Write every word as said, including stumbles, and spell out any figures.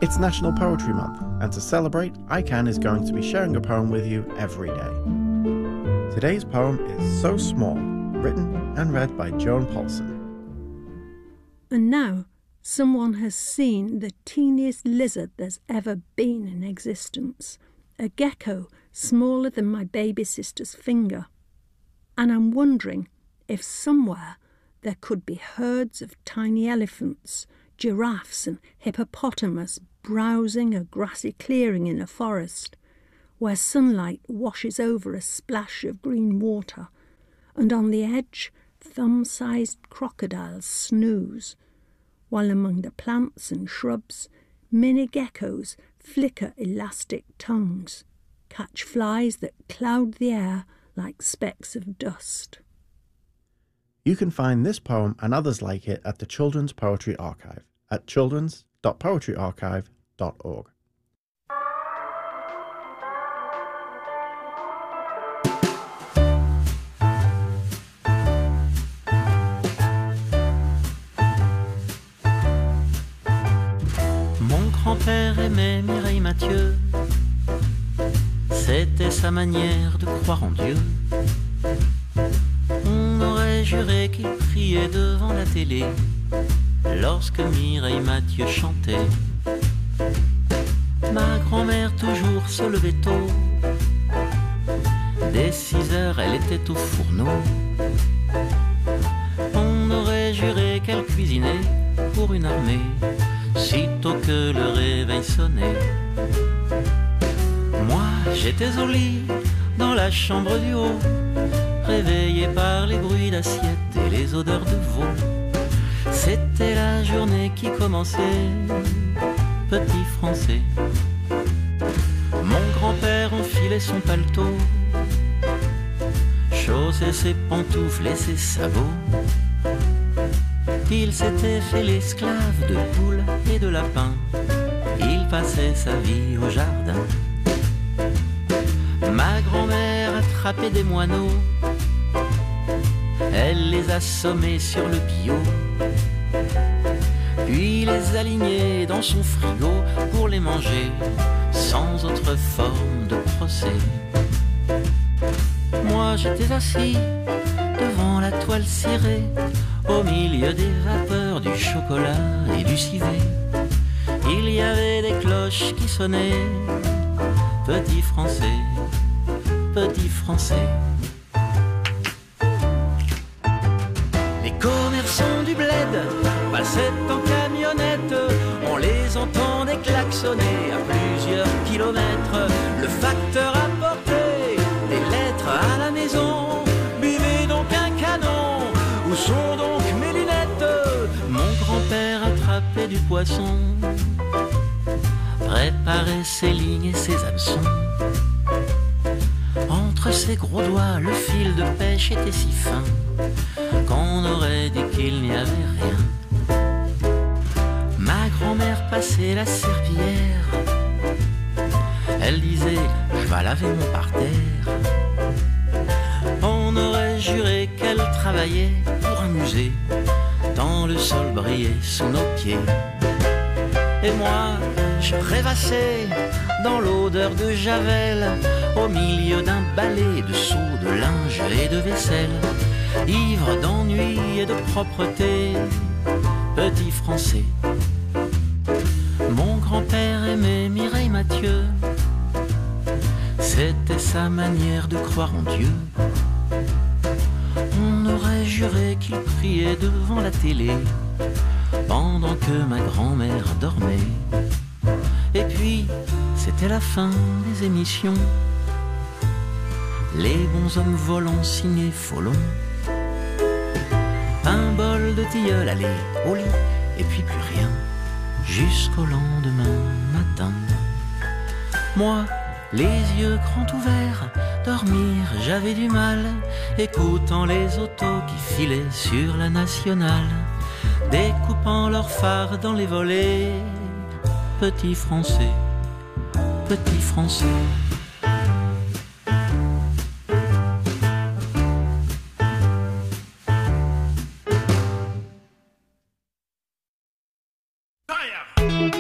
It's National Poetry Month, and to celebrate, I CAN is going to be sharing a poem with you every day. Today's poem is So Small, written and read by Joan Paulson. And now, someone has seen the teeniest lizard there's ever been in existence, a gecko smaller than my baby sister's finger. And I'm wondering if somewhere there could be herds of tiny elephants, giraffes and hippopotamus browsing a grassy clearing in a forest, where sunlight washes over a splash of green water, and on the edge thumb-sized crocodiles snooze, while among the plants and shrubs mini geckos flicker elastic tongues, catch flies that cloud the air like specks of dust. You can find this poem and others like it at the Children's Poetry Archive at children's dot poetry archive dot org. Mon grand-père aimait Mireille Mathieu, c'était sa manière de croire en Dieu. On aurait juré qu'il priait devant la télé lorsque Mireille Mathieu chantait. Ma grand-mère toujours se levait tôt, dès six heures elle était au fourneau. On aurait juré qu'elle cuisinait pour une armée sitôt que le réveil sonnait. Moi j'étais au lit dans la chambre du haut, réveillé par les bruits d'assiettes et les odeurs de veau. C'était la journée qui commençait, petit français. Mon grand-père enfilait son paletot, chaussait ses pantoufles et ses sabots. Il s'était fait l'esclave de poules et de lapins, il passait sa vie au jardin. Ma grand-mère attrapait des moineaux, elle les assommait sur le bio, puis les alignait dans son frigo pour les manger sans autre forme de procès. Moi j'étais assis devant la toile cirée, au milieu des vapeurs du chocolat et du civet. Il y avait des cloches qui sonnaient, petit français, petit français. Les commerçants du bled passaient en camionnette, on les entendait klaxonner à plusieurs kilomètres. Le facteur apportait des lettres à la maison, buvez donc un canon, où sont donc mes lunettes? Mon grand-père attrapait du poisson, préparait ses lignes et ses hameçons. Entre ses gros doigts, le fil de pêche était si fin qu'on aurait dit qu'il n'y avait rien. Ma grand-mère passait la serpillière, elle disait « je vais laver mon parterre ». On aurait juré qu'elle travaillait pour un musée, tant le sol brillait sous nos pieds. Et moi, je rêvassais dans l'odeur de Javel, au milieu d'un balai de seaux, de linge et de vaisselle, ivre d'ennui et de propreté, petit français. Mon grand-père aimait Mireille Mathieu, c'était sa manière de croire en Dieu. On aurait juré qu'il priait devant la télé pendant que ma grand-mère dormait. Et puis, c'était la fin des émissions, les bons hommes volants signés Folon. Un bol de tilleul, allez, au lit, et puis plus rien, jusqu'au lendemain matin. Moi, les yeux grands ouverts, dormir, j'avais du mal, écoutant les autos qui filaient sur la nationale, découpant leurs phares dans les volets. Petit français, petit français.